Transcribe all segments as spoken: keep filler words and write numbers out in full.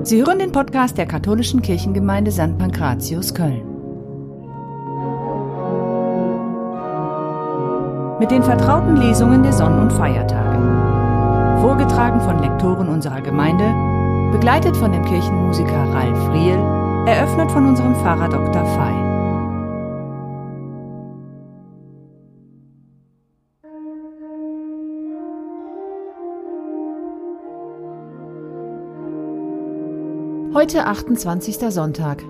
Sie hören den Podcast der katholischen Kirchengemeinde Sankt Pankratius Köln. Mit den vertrauten Lesungen der Sonn- und Feiertage. Vorgetragen von Lektoren unserer Gemeinde, begleitet von dem Kirchenmusiker Ralf Riehl, eröffnet von unserem Pfarrer Doktor Fey. Heute achtundzwanzigster Sonntag.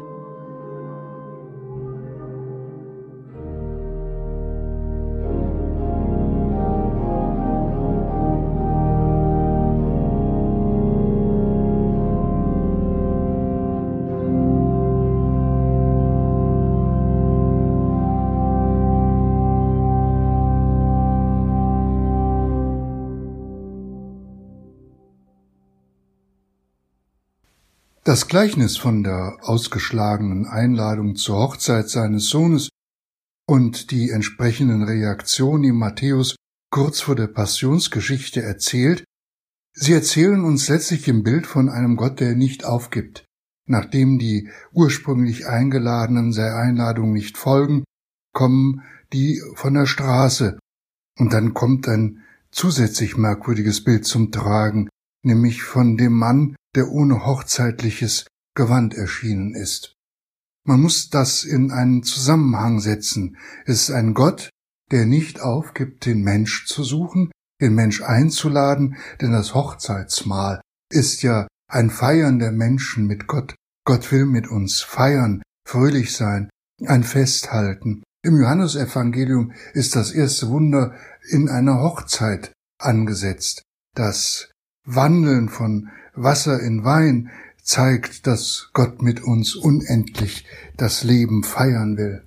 Das Gleichnis von der ausgeschlagenen Einladung zur Hochzeit seines Sohnes und die entsprechenden Reaktionen, die Matthäus kurz vor der Passionsgeschichte erzählt, sie erzählen uns letztlich im Bild von einem Gott, der nicht aufgibt. Nachdem die ursprünglich Eingeladenen der Einladung nicht folgen, kommen die von der Straße. Und dann kommt ein zusätzlich merkwürdiges Bild zum Tragen, nämlich von dem Mann, der ohne hochzeitliches Gewand erschienen ist. Man muss das in einen Zusammenhang setzen. Es ist ein Gott, der nicht aufgibt, den Mensch zu suchen, den Mensch einzuladen, denn das Hochzeitsmahl ist ja ein Feiern der Menschen mit Gott. Gott will mit uns feiern, fröhlich sein, ein Festhalten. Im Johannesevangelium ist das erste Wunder in einer Hochzeit angesetzt. Das Wandeln von Wasser in Wein zeigt, dass Gott mit uns unendlich das Leben feiern will.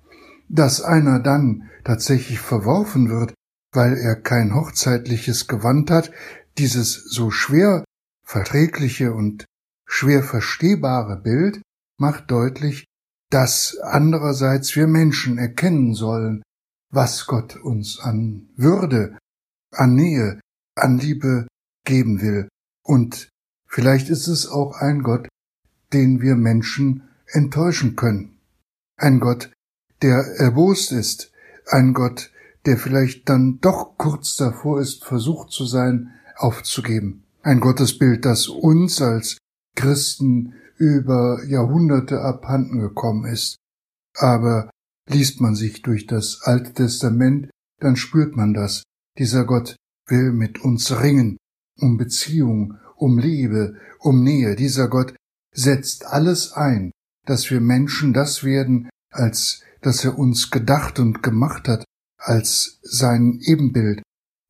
Dass einer dann tatsächlich verworfen wird, weil er kein hochzeitliches Gewand hat, dieses so schwer verträgliche und schwer verstehbare Bild macht deutlich, dass andererseits wir Menschen erkennen sollen, was Gott uns an Würde, an Nähe, an Liebe geben will. Und vielleicht ist es auch ein Gott, den wir Menschen enttäuschen können. Ein Gott, der erbost ist. Ein Gott, der vielleicht dann doch kurz davor ist, versucht zu sein, aufzugeben. Ein Gottesbild, das uns als Christen über Jahrhunderte abhanden gekommen ist. Aber liest man sich durch das Alte Testament, dann spürt man das. Dieser Gott will mit uns ringen. Um Beziehung, um Liebe, um Nähe. Dieser Gott setzt alles ein, dass wir Menschen das werden, als dass er uns gedacht und gemacht hat, als sein Ebenbild.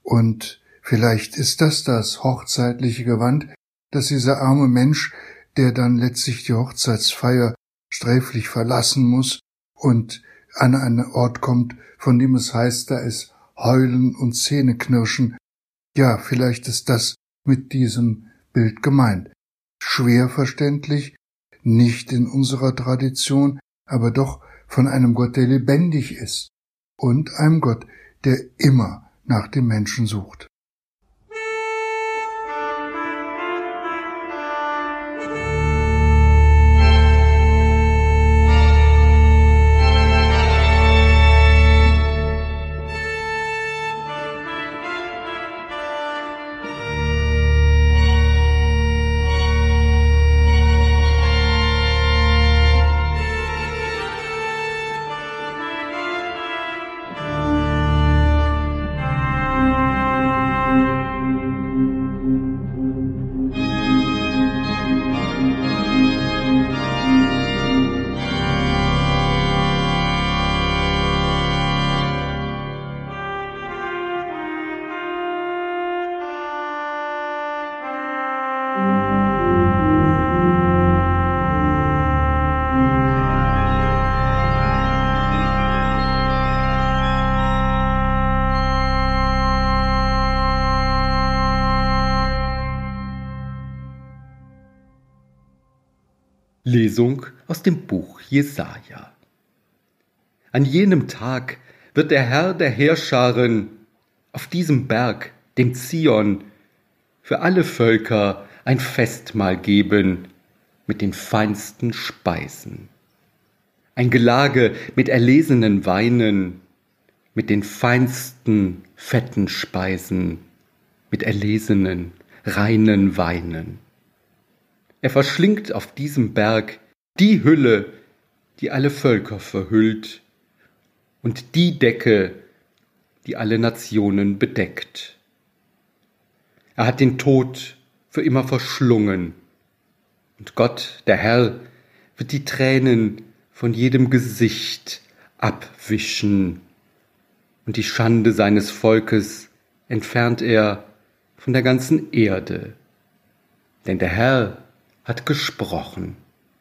Und vielleicht ist das das hochzeitliche Gewand, dass dieser arme Mensch, der dann letztlich die Hochzeitsfeier sträflich verlassen muss und an einen Ort kommt, von dem es heißt, da ist Heulen und Zähneknirschen. Ja, vielleicht ist das mit diesem Bild gemeint. Schwer verständlich, nicht in unserer Tradition, aber doch von einem Gott, der lebendig ist und einem Gott, der immer nach dem Menschen sucht. Lesung aus dem Buch Jesaja. An jenem Tag wird der Herr der Heerscharen auf diesem Berg, dem Zion, für alle Völker ein Festmahl geben, mit den feinsten Speisen. Ein Gelage mit erlesenen Weinen, mit den feinsten fetten Speisen, mit erlesenen, reinen Weinen. Er verschlingt auf diesem Berg die Hülle, die alle Völker verhüllt, und die Decke, die alle Nationen bedeckt. Er hat den Tod für immer verschlungen, und Gott, der Herr, wird die Tränen von jedem Gesicht abwischen, und die Schande seines Volkes entfernt er von der ganzen Erde. Denn der Herr hat gesprochen.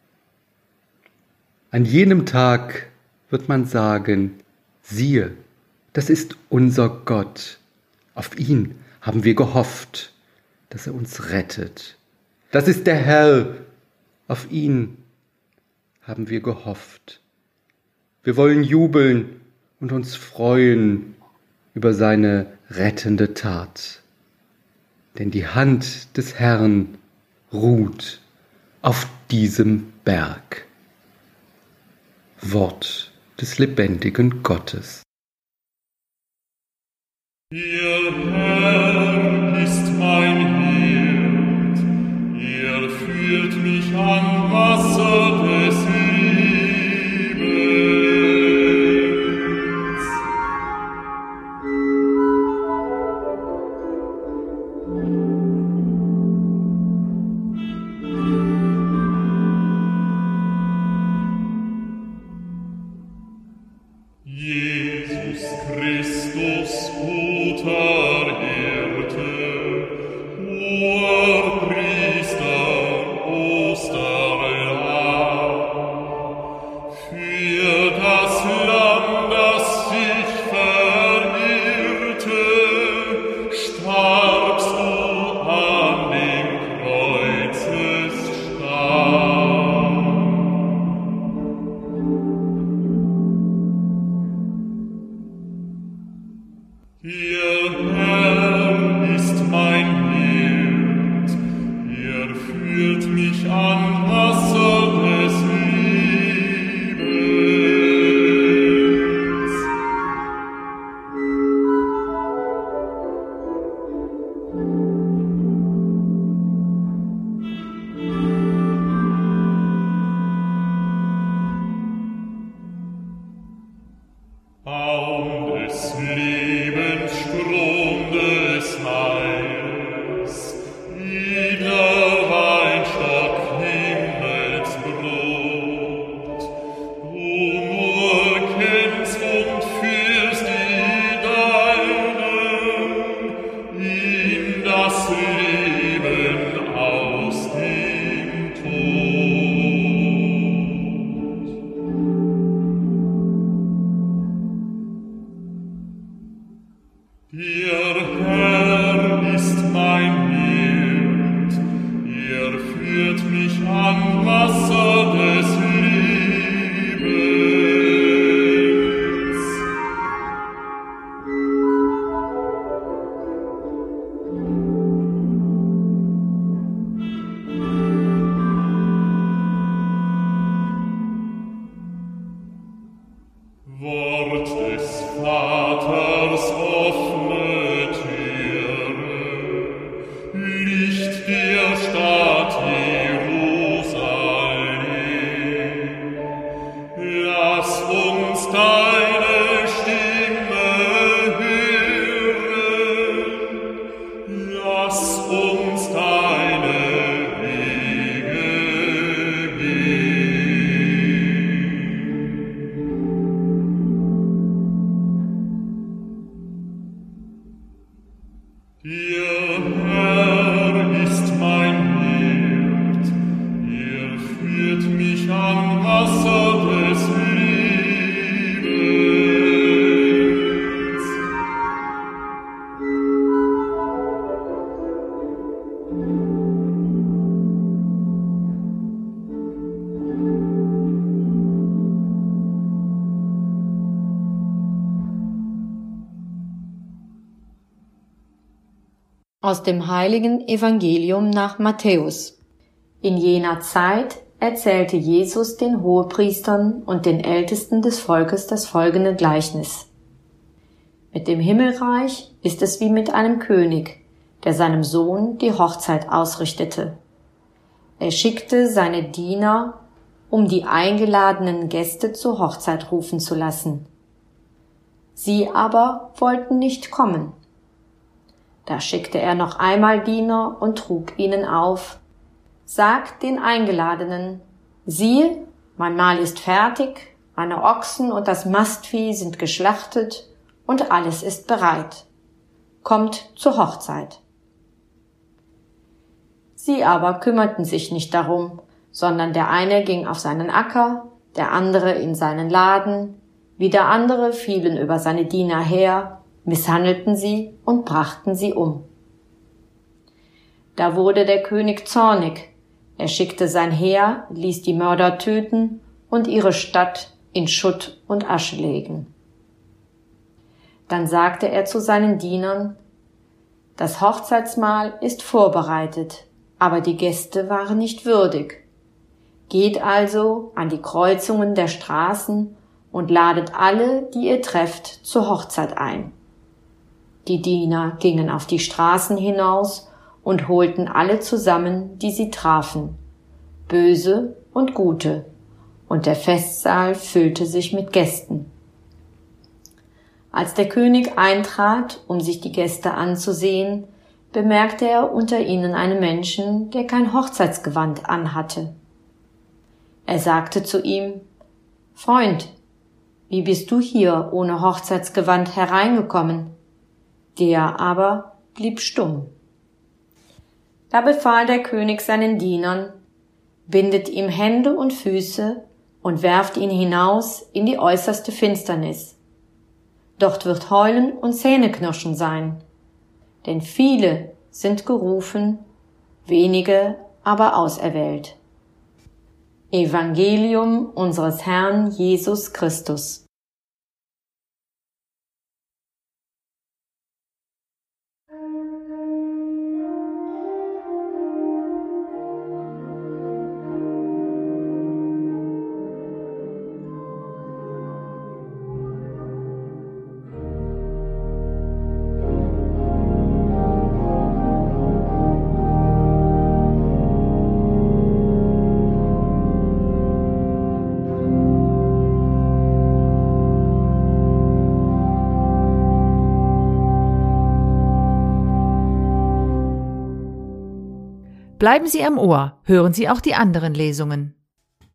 An jenem Tag wird man sagen, siehe, das ist unser Gott. Auf ihn haben wir gehofft, dass er uns rettet. Das ist der Herr, auf ihn haben wir gehofft. Wir wollen jubeln und uns freuen über seine rettende Tat. Denn die Hand des Herrn ruht auf diesem Berg. Wort des lebendigen Gottes. Ihr Herr ist mein Hirt, er führt mich an Wasser des Lebens. Jesus Christus, guter Hirte, hoher Priester, Osterlamm, für das Lamm, das sich verirrte, starbst du an dem Kreuzesstamm. Ihr Herr ist mein Hirt, er führt mich an Wasser des Lebens. Baum des Lebens, Strom des Heils, edler Weinstock, Himmelsbrot. Du nur kennst und führst die Deinen in das Leben aus dem Tod. Ihr Herr ist mein Hirt, er führt mich an Wasser des Lebens. Wort des Vaters, offene Türe, Licht der Stadt Jerusalem. Lass uns deine Stimme hören, lass uns deine Wege gehen. Ihr Herr ist mein Hirt, er führt mich an Wasser des Lebens. Aus dem heiligen Evangelium nach Matthäus. In jener Zeit erzählte Jesus den Hohepriestern und den Ältesten des Volkes das folgende Gleichnis. Mit dem Himmelreich ist es wie mit einem König, der seinem Sohn die Hochzeit ausrichtete. Er schickte seine Diener, um die eingeladenen Gäste zur Hochzeit rufen zu lassen. Sie aber wollten nicht kommen. Da schickte er noch einmal Diener und trug ihnen auf: Sagt den Eingeladenen, siehe, mein Mahl ist fertig, meine Ochsen und das Mastvieh sind geschlachtet und alles ist bereit. Kommt zur Hochzeit. Sie aber kümmerten sich nicht darum, sondern der eine ging auf seinen Acker, der andere in seinen Laden, wieder andere fielen über seine Diener her, misshandelten sie und brachten sie um. Da wurde der König zornig. Er schickte sein Heer, ließ die Mörder töten und ihre Stadt in Schutt und Asche legen. Dann sagte er zu seinen Dienern: Das Hochzeitsmahl ist vorbereitet, aber die Gäste waren nicht würdig. Geht also an die Kreuzungen der Straßen und ladet alle, die ihr trefft, zur Hochzeit ein. Die Diener gingen auf die Straßen hinaus und holten alle zusammen, die sie trafen, Böse und Gute, und der Festsaal füllte sich mit Gästen. Als der König eintrat, um sich die Gäste anzusehen, bemerkte er unter ihnen einen Menschen, der kein Hochzeitsgewand anhatte. Er sagte zu ihm: Freund, wie bist du hier ohne Hochzeitsgewand hereingekommen? Der aber blieb stumm. Da befahl der König seinen Dienern: Bindet ihm Hände und Füße und werft ihn hinaus in die äußerste Finsternis. Dort wird Heulen und Zähneknirschen sein, denn viele sind gerufen, wenige aber auserwählt. Evangelium unseres Herrn Jesus Christus. Bleiben Sie am Ohr, hören Sie auch die anderen Lesungen.